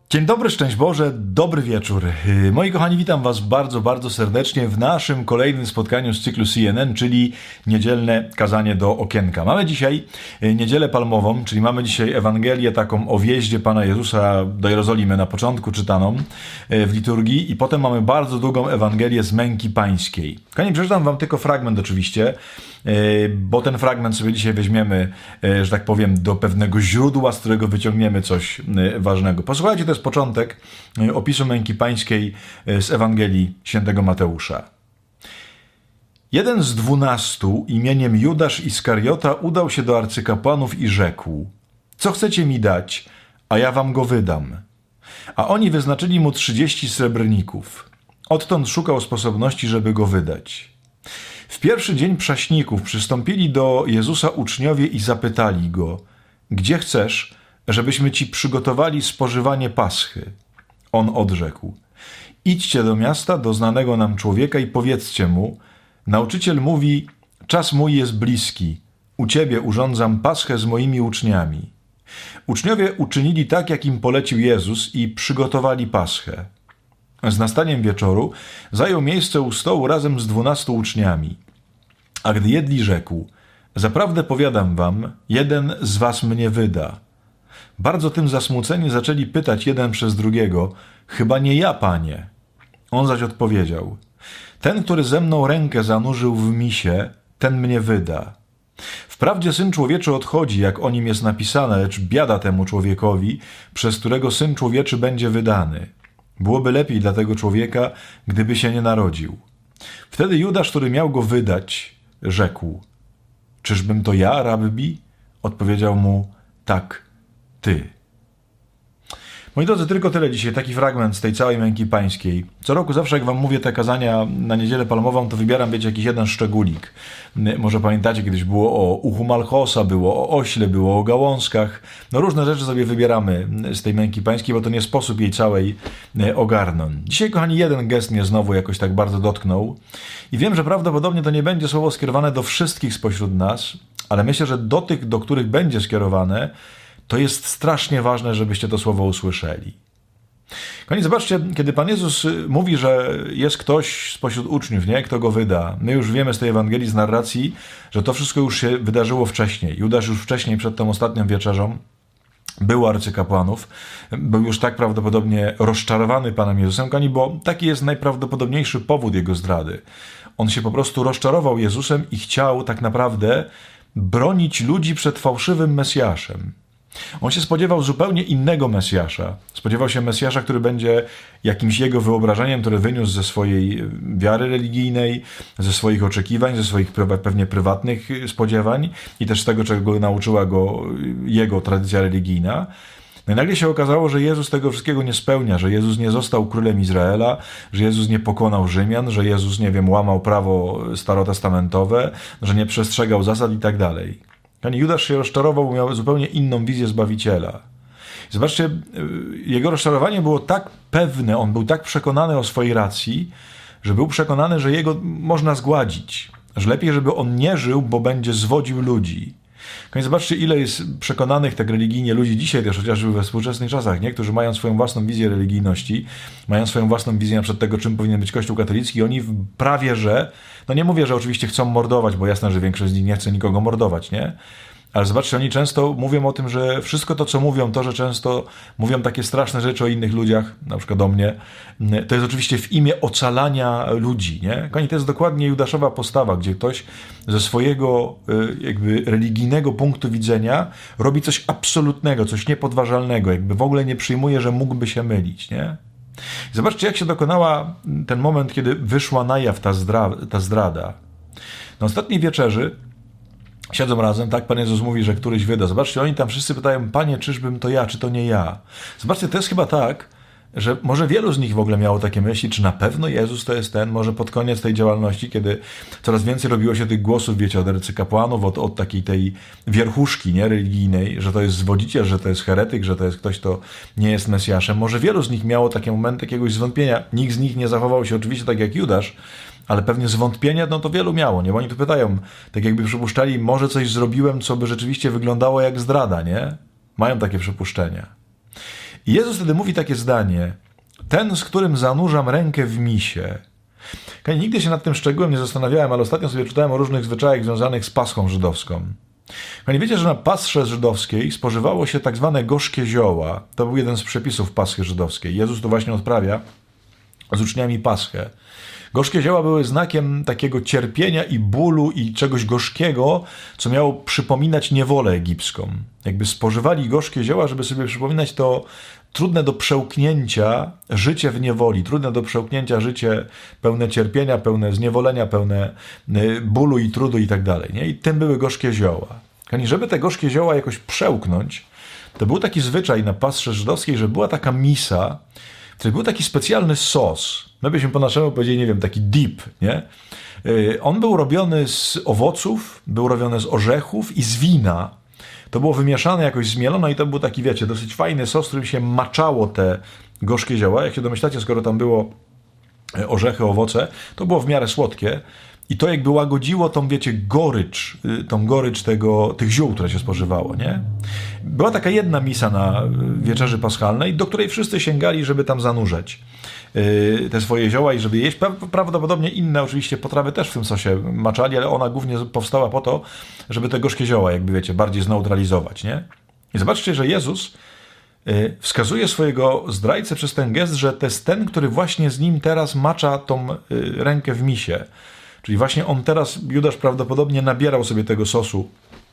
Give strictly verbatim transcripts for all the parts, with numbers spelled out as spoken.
Dzień dobry, szczęść Boże, dobry wieczór. Moi kochani, witam Was bardzo, bardzo serdecznie w naszym kolejnym spotkaniu z cyklu C N N, czyli niedzielne kazanie do okienka. Mamy dzisiaj niedzielę palmową, czyli mamy dzisiaj Ewangelię taką o wjeździe Pana Jezusa do Jerozolimy na początku czytaną w liturgii i potem mamy bardzo długą Ewangelię z Męki Pańskiej. Kochani, przeczytam Wam tylko fragment oczywiście, bo ten fragment sobie dzisiaj weźmiemy, że tak powiem, do pewnego źródła, z którego wyciągniemy coś ważnego. Posłuchajcie, to jest początek opisu Męki Pańskiej z Ewangelii Świętego Mateusza. Jeden z dwunastu imieniem Judasz Iskariota udał się do arcykapłanów i rzekł: co chcecie mi dać, a ja wam go wydam. A oni wyznaczyli mu trzydzieści srebrników. Odtąd szukał sposobności, żeby go wydać. W pierwszy dzień prześników przystąpili do Jezusa uczniowie i zapytali go: gdzie chcesz, żebyśmy ci przygotowali spożywanie paschy? On odrzekł: idźcie do miasta, do znanego nam człowieka i powiedzcie mu: nauczyciel mówi, czas mój jest bliski, u ciebie urządzam paschę z moimi uczniami. Uczniowie uczynili tak, jak im polecił Jezus i przygotowali paschę. Z nastaniem wieczoru zajął miejsce u stołu razem z dwunastu uczniami. A gdy jedli, rzekł: zaprawdę powiadam wam, jeden z was mnie wyda. Bardzo tym zasmuceni zaczęli pytać jeden przez drugiego: chyba nie ja, Panie? On zaś odpowiedział: ten, który ze mną rękę zanurzył w misie, ten mnie wyda. Wprawdzie Syn Człowieczy odchodzi, jak o nim jest napisane, lecz biada temu człowiekowi, przez którego Syn Człowieczy będzie wydany. Byłoby lepiej dla tego człowieka, gdyby się nie narodził. Wtedy Judasz, który miał go wydać, rzekł: czyżbym to ja, rabbi? Odpowiedział mu: tak, ty. Moi drodzy, tylko tyle dzisiaj, taki fragment z tej całej Męki Pańskiej. Co roku zawsze, jak wam mówię te kazania na Niedzielę Palmową, to wybieram, wiecie, jakiś jeden szczególik. Może pamiętacie, kiedyś było o uchu Malchosa, było o ośle, było o gałązkach. No różne rzeczy sobie wybieramy z tej Męki Pańskiej, bo to nie sposób jej całej ogarnąć. Dzisiaj, kochani, jeden gest mnie znowu jakoś tak bardzo dotknął. I wiem, że prawdopodobnie to nie będzie słowo skierowane do wszystkich spośród nas, ale myślę, że do tych, do których będzie skierowane, to jest strasznie ważne, żebyście to słowo usłyszeli. Kochani, zobaczcie, kiedy Pan Jezus mówi, że jest ktoś spośród uczniów, nie? Kto go wyda. My już wiemy z tej Ewangelii, z narracji, że to wszystko już się wydarzyło wcześniej. Judasz już wcześniej, przed tą ostatnią wieczerzą, był arcykapłanów. Był już tak prawdopodobnie rozczarowany Panem Jezusem, kochani, bo taki jest najprawdopodobniejszy powód jego zdrady. On się po prostu rozczarował Jezusem i chciał tak naprawdę bronić ludzi przed fałszywym Mesjaszem. On się spodziewał zupełnie innego Mesjasza. Spodziewał się Mesjasza, który będzie jakimś jego wyobrażeniem, które wyniósł ze swojej wiary religijnej, ze swoich oczekiwań, ze swoich pewnie prywatnych spodziewań i też z tego, czego nauczyła go jego tradycja religijna. No i nagle się okazało, że Jezus tego wszystkiego nie spełnia, że Jezus nie został królem Izraela, że Jezus nie pokonał Rzymian, że Jezus, nie wiem, łamał prawo starotestamentowe, że nie przestrzegał zasad i tak dalej. Pani Judasz się rozczarował, bo miał zupełnie inną wizję Zbawiciela. Zobaczcie, jego rozczarowanie było tak pewne, on był tak przekonany o swojej racji, że był przekonany, że jego można zgładzić, że lepiej, żeby on nie żył, bo będzie zwodził ludzi. Kochani, zobaczcie, ile jest przekonanych tak religijnie ludzi dzisiaj też, chociażby we współczesnych czasach, nie? Którzy mają swoją własną wizję religijności, mają swoją własną wizję na przykład tego, czym powinien być Kościół katolicki i oni prawie że, no nie mówię, że oczywiście chcą mordować, bo jasne, że większość z nich nie chce nikogo mordować, nie? Ale zobaczcie, oni często mówią o tym, że wszystko to, co mówią, to, że często mówią takie straszne rzeczy o innych ludziach, na przykład o mnie, to jest oczywiście w imię ocalania ludzi, nie? Kochani, to jest dokładnie judaszowa postawa, gdzie ktoś ze swojego jakby religijnego punktu widzenia robi coś absolutnego, coś niepodważalnego, jakby w ogóle nie przyjmuje, że mógłby się mylić, nie? Zobaczcie, jak się dokonała ten moment, kiedy wyszła na jaw ta, zdra- ta zdrada. Na ostatniej wieczerzy siedzą razem, tak? Pan Jezus mówi, że któryś wyda. Zobaczcie, oni tam wszyscy pytają: Panie, czyżbym to ja, czy to nie ja? Zobaczcie, to jest chyba tak, że może wielu z nich w ogóle miało takie myśli, czy na pewno Jezus to jest ten, może pod koniec tej działalności, kiedy coraz więcej robiło się tych głosów, wiecie, od arcykapłanów, od, od takiej tej wierchuszki, nie, religijnej, że to jest zwodziciel, że to jest heretyk, że to jest ktoś, kto nie jest Mesjaszem. Może wielu z nich miało takie momenty jakiegoś zwątpienia. Nikt z nich nie zachował się oczywiście tak jak Judasz, ale pewnie zwątpienia, no to wielu miało, nie? Bo oni tu pytają, tak jakby przypuszczali, może coś zrobiłem, co by rzeczywiście wyglądało jak zdrada, nie? Mają takie przypuszczenia. I Jezus wtedy mówi takie zdanie: ten, z którym zanurzam rękę w misie. Nigdy się nad tym szczegółem nie zastanawiałem, ale ostatnio sobie czytałem o różnych zwyczajach związanych z Paschą żydowską. Wiecie, że na Pasrze żydowskiej spożywało się tak zwane gorzkie zioła. To był jeden z przepisów Paschy żydowskiej. Jezus to właśnie odprawia z uczniami Paschę. Gorzkie zioła były znakiem takiego cierpienia i bólu i czegoś gorzkiego, co miało przypominać niewolę egipską. Jakby spożywali gorzkie zioła, żeby sobie przypominać to trudne do przełknięcia życie w niewoli, trudne do przełknięcia życie pełne cierpienia, pełne zniewolenia, pełne bólu i trudu i tak dalej. Nie? I tym były gorzkie zioła. I żeby te gorzkie zioła jakoś przełknąć, to był taki zwyczaj na Pasrze żydowskiej, że była taka misa, w której był taki specjalny sos. My byśmy po naszemu powiedzieli, nie wiem, taki dip, nie? On był robiony z owoców, był robiony z orzechów i z wina. To było wymieszane, jakoś zmielone i to był taki, wiecie, dosyć fajny sos, którym się maczało te gorzkie zioła. Jak się domyślacie, skoro tam było orzechy, owoce, to było w miarę słodkie. I to jakby łagodziło tą, wiecie, gorycz, tą gorycz tego, tych ziół, które się spożywało, nie? Była taka jedna misa na wieczerzy paschalnej, do której wszyscy sięgali, żeby tam zanurzać te swoje zioła i żeby jeść. Prawdopodobnie inne oczywiście potrawy też w tym sosie maczali, ale ona głównie powstała po to, żeby te gorzkie zioła, jakby wiecie, bardziej zneutralizować, nie? I zobaczcie, że Jezus wskazuje swojego zdrajcę przez ten gest, że to jest ten, który właśnie z nim teraz macza tą rękę w misie. Czyli właśnie on teraz, Judasz prawdopodobnie nabierał sobie tego sosu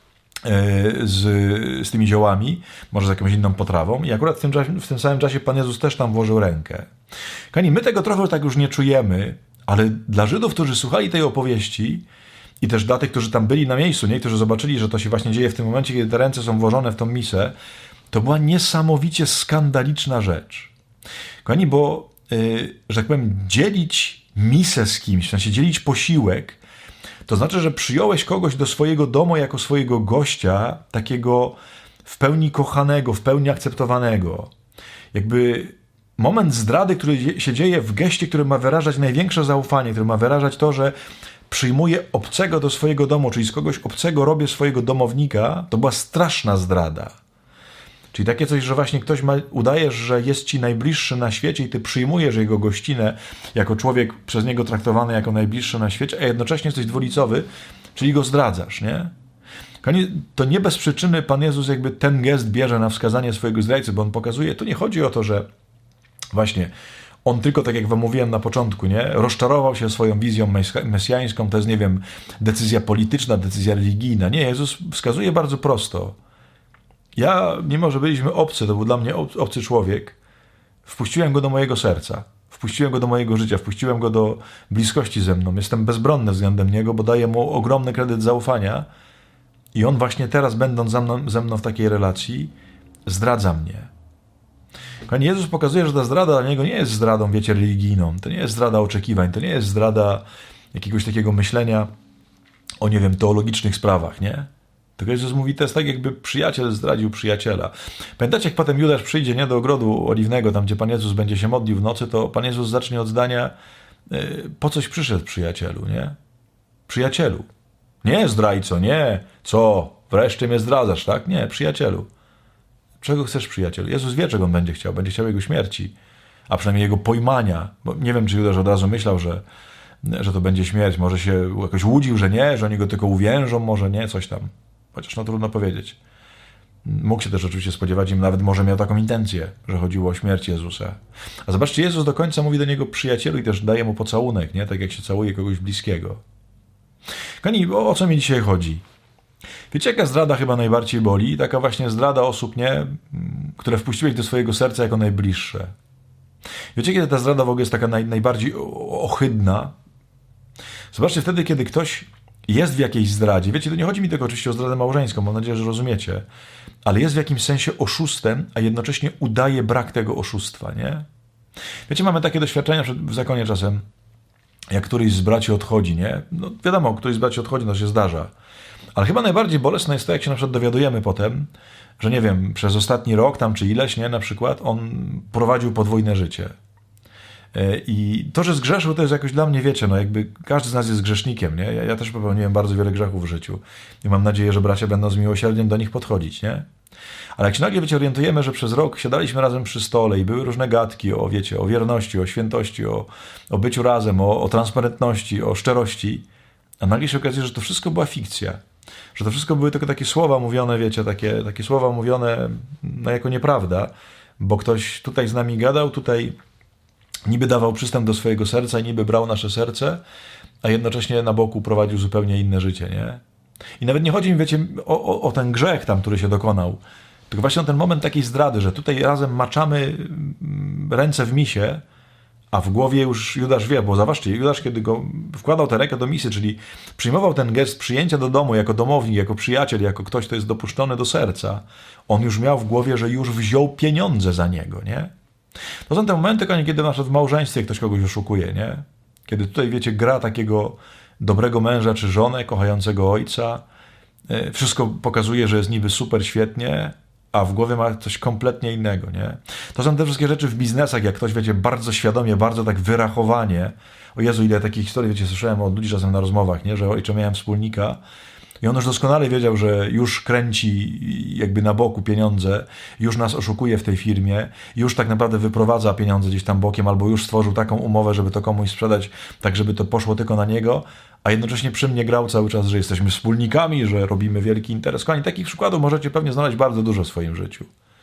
z, z tymi ziołami, może z jakąś inną potrawą i akurat w tym, czasie, w tym samym czasie Pan Jezus też tam włożył rękę. Kochani, my tego trochę tak już nie czujemy, ale dla Żydów, którzy słuchali tej opowieści i też dla tych, którzy tam byli na miejscu, nie, którzy zobaczyli, że to się właśnie dzieje w tym momencie, kiedy te ręce są włożone w tą misę, to była niesamowicie skandaliczna rzecz. Kochani, bo, yy, że tak powiem, dzielić misę z kimś, w sensie dzielić posiłek, to znaczy, że przyjąłeś kogoś do swojego domu jako swojego gościa, takiego w pełni kochanego, w pełni akceptowanego. Jakby moment zdrady, który się dzieje w geście, który ma wyrażać największe zaufanie, który ma wyrażać to, że przyjmuję obcego do swojego domu, czyli z kogoś obcego robię swojego domownika, to była straszna zdrada. Czyli takie coś, że właśnie ktoś ma, udajesz, że jest ci najbliższy na świecie i ty przyjmujesz jego gościnę jako człowiek przez niego traktowany jako najbliższy na świecie, a jednocześnie jesteś dwulicowy, czyli go zdradzasz, nie? To nie bez przyczyny Pan Jezus jakby ten gest bierze na wskazanie swojego zdrajcy, bo on pokazuje, tu nie chodzi o to, że właśnie on tylko, tak jak wam mówiłem na początku, nie, rozczarował się swoją wizją mesjańską, to jest, nie wiem, decyzja polityczna, decyzja religijna. Nie, Jezus wskazuje bardzo prosto. Ja, mimo że byliśmy obcy, to był dla mnie obcy człowiek, wpuściłem go do mojego serca, wpuściłem go do mojego życia, wpuściłem go do bliskości ze mną. Jestem bezbronny względem niego, bo daję mu ogromny kredyt zaufania i on właśnie teraz, będąc ze mną, ze mną w takiej relacji, zdradza mnie. Kochani, Jezus pokazuje, że ta zdrada dla niego nie jest zdradą, wiecie, religijną, to nie jest zdrada oczekiwań, to nie jest zdrada jakiegoś takiego myślenia o, nie wiem, teologicznych sprawach, nie? Tylko Jezus mówi, to jest tak, jakby przyjaciel zdradził przyjaciela. Pamiętacie, jak potem Judasz przyjdzie, nie, do ogrodu oliwnego, tam gdzie Pan Jezus będzie się modlił w nocy, to Pan Jezus zacznie od zdania, yy, po coś przyszedł przyjacielu, nie? Przyjacielu. Nie zdrajco, nie. Co? Wreszcie mnie zdradzasz, tak? Nie, przyjacielu. Czego chcesz, przyjacielu? Jezus wie, czego on będzie chciał. Będzie chciał jego śmierci, a przynajmniej jego pojmania. Bo nie wiem, czy Judasz od razu myślał, że, że to będzie śmierć. Może się jakoś łudził, że nie, że oni go tylko uwiężą, może nie, coś tam. Chociaż no trudno powiedzieć. Mógł się też oczywiście spodziewać, im nawet może miał taką intencję, że chodziło o śmierć Jezusa. A zobaczcie, Jezus do końca mówi do niego przyjacielu i też daje mu pocałunek, nie? Tak jak się całuje kogoś bliskiego. Kochani, o, o co mi dzisiaj chodzi? Wiecie, jaka zdrada chyba najbardziej boli? Taka właśnie zdrada osób, nie? Które wpuściłeś do swojego serca jako najbliższe. Wiecie, kiedy ta zdrada w ogóle jest taka naj, najbardziej ohydna? Zobaczcie, wtedy, kiedy ktoś jest w jakiejś zdradzie. Wiecie, to nie chodzi mi tylko oczywiście o zdradę małżeńską, mam nadzieję, że rozumiecie, ale jest w jakimś sensie oszustem, a jednocześnie udaje brak tego oszustwa, nie? Wiecie, mamy takie doświadczenia w zakonie czasem, jak któryś z braci odchodzi, nie? No wiadomo, któryś z braci odchodzi, to się zdarza. Ale chyba najbardziej bolesne jest to, jak się na przykład dowiadujemy potem, że nie wiem, przez ostatni rok tam czy ileś, nie, na przykład on prowadził podwójne życie. I to, że zgrzeszył, to jest jakoś dla mnie, wiecie, no jakby każdy z nas jest grzesznikiem, nie? Ja, ja też popełniłem bardzo wiele grzechów w życiu i mam nadzieję, że bracia będą z miłosierdziem do nich podchodzić, nie? Ale jak się nagle, wiecie, orientujemy, że przez rok siadaliśmy razem przy stole i były różne gadki o, wiecie, o wierności, o świętości, o, o byciu razem, o, o transparentności, o szczerości, a nagle się okazuje, że to wszystko była fikcja. Że to wszystko były tylko takie słowa mówione, wiecie, takie, takie słowa mówione no, jako nieprawda, bo ktoś tutaj z nami gadał, tutaj niby dawał przystęp do swojego serca i niby brał nasze serce, a jednocześnie na boku prowadził zupełnie inne życie, nie? I nawet nie chodzi mi, wiecie, o, o, o ten grzech tam, który się dokonał, tylko właśnie o ten moment takiej zdrady, że tutaj razem maczamy ręce w misie, a w głowie już Judasz wie, bo zobaczcie, Judasz, kiedy go wkładał tę rękę do misy, czyli przyjmował ten gest przyjęcia do domu jako domownik, jako przyjaciel, jako ktoś, kto jest dopuszczony do serca, on już miał w głowie, że już wziął pieniądze za niego, nie? To są te momenty, kiedy na przykład w małżeństwie ktoś kogoś oszukuje, nie? Kiedy tutaj, wiecie, gra takiego dobrego męża czy żonę, kochającego ojca, wszystko pokazuje, że jest niby super świetnie, a w głowie ma coś kompletnie innego, nie? To są te wszystkie rzeczy w biznesach, jak ktoś, wiecie, bardzo świadomie, bardzo tak wyrachowanie. O Jezu, ile takich historii, wiecie, słyszałem od ludzi czasem na rozmowach, nie? Że ojcze, miałem wspólnika i on już doskonale wiedział, że już kręci jakby na boku pieniądze, już nas oszukuje w tej firmie, już tak naprawdę wyprowadza pieniądze gdzieś tam bokiem, albo już stworzył taką umowę, żeby to komuś sprzedać, tak żeby to poszło tylko na niego, a jednocześnie przy mnie grał cały czas, że jesteśmy wspólnikami, że robimy wielki interes. Kochani, takich przykładów możecie pewnie znaleźć bardzo dużo w swoim życiu.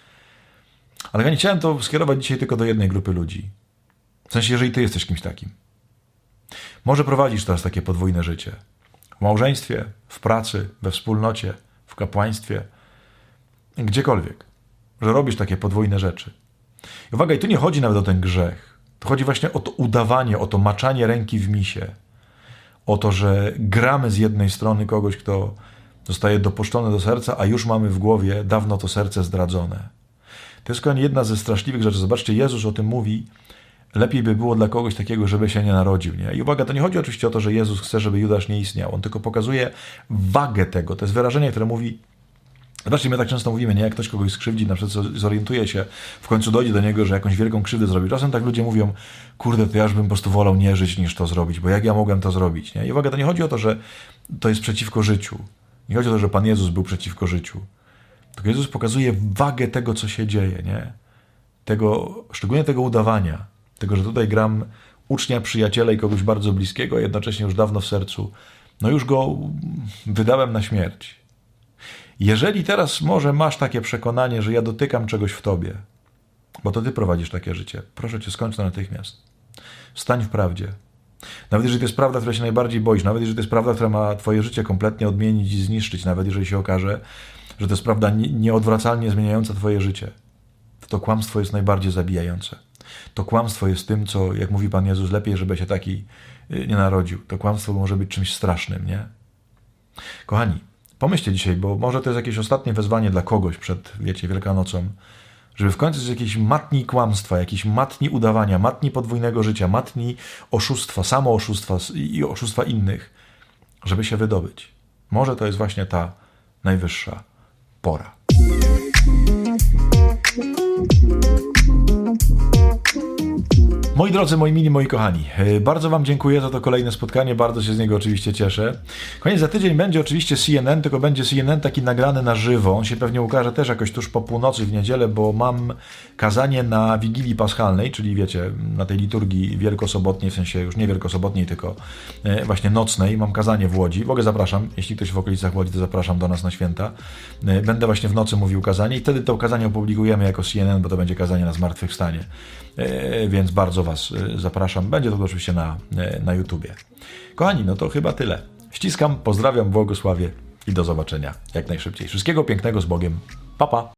Ale ja nie chciałem to skierować dzisiaj tylko do jednej grupy ludzi. W sensie, jeżeli ty jesteś kimś takim. Może prowadzisz teraz takie podwójne życie. W małżeństwie, w pracy, we wspólnocie, w kapłaństwie, gdziekolwiek. Że robisz takie podwójne rzeczy. I uwaga, i tu nie chodzi nawet o ten grzech. Tu chodzi właśnie o to udawanie, o to maczanie ręki w misie. O to, że gramy z jednej strony kogoś, kto zostaje dopuszczony do serca, a już mamy w głowie dawno to serce zdradzone. To jest kochani jedna ze straszliwych rzeczy. Zobaczcie, Jezus o tym mówi. Lepiej by było dla kogoś takiego, żeby się nie narodził. Nie? I uwaga, to nie chodzi oczywiście o to, że Jezus chce, żeby Judasz nie istniał. On tylko pokazuje wagę tego. To jest wyrażenie, które mówi... Zobaczcie, my tak często mówimy, nie? Jak ktoś kogoś skrzywdzi, na przykład zorientuje się, w końcu dojdzie do niego, że jakąś wielką krzywdę zrobi. Czasem tak ludzie mówią, kurde, to ja już bym po prostu wolał nie żyć, niż to zrobić, bo jak ja mogłem to zrobić, nie? I uwaga, to nie chodzi o to, że to jest przeciwko życiu. Nie chodzi o to, że Pan Jezus był przeciwko życiu. Tylko Jezus pokazuje wagę tego, co się dzieje, nie? Tego, szczególnie tego udawania. Tego, że tutaj gram ucznia, przyjaciela i kogoś bardzo bliskiego, a jednocześnie już dawno w sercu. No już go wydałem na śmierć. Jeżeli teraz może masz takie przekonanie, że ja dotykam czegoś w tobie, bo to ty prowadzisz takie życie, proszę cię, skończ to natychmiast. Stań w prawdzie. Nawet jeżeli to jest prawda, której się najbardziej boisz, nawet jeżeli to jest prawda, która ma twoje życie kompletnie odmienić i zniszczyć, nawet jeżeli się okaże, że to jest prawda nieodwracalnie zmieniająca twoje życie, to to kłamstwo jest najbardziej zabijające. To kłamstwo jest tym, co, jak mówi Pan Jezus, lepiej, żeby się taki nie narodził. To kłamstwo może być czymś strasznym, nie? Kochani, pomyślcie dzisiaj, bo może to jest jakieś ostatnie wezwanie dla kogoś przed, wiecie, Wielkanocą, żeby w końcu z jakiejś matni kłamstwa, jakiejś matni udawania, matni podwójnego życia, matni oszustwa, samo oszustwa i oszustwa innych, żeby się wydobyć. Może to jest właśnie ta najwyższa pora. Moi drodzy, moi mili, moi kochani, bardzo wam dziękuję za to kolejne spotkanie, bardzo się z niego oczywiście cieszę. Koniec za tydzień będzie oczywiście C N N, tylko będzie C N N taki nagrany na żywo. On się pewnie ukaże też jakoś tuż po północy w niedzielę, bo mam kazanie na Wigilii Paschalnej, czyli wiecie, na tej liturgii wielkosobotniej, w sensie już nie wielkosobotniej, tylko właśnie nocnej. Mam kazanie w Łodzi. W ogóle zapraszam, jeśli ktoś w okolicach Łodzi, to zapraszam do nas na święta. Będę właśnie w nocy mówił kazanie i wtedy to kazanie opublikujemy jako C N N, bo to będzie kazanie na zmartwychwstanie. Więc bardzo was zapraszam. Będzie to oczywiście na, na YouTubie. Kochani, no to chyba tyle. Ściskam, pozdrawiam, błogosławię i do zobaczenia jak najszybciej. Wszystkiego pięknego z Bogiem. Pa, pa.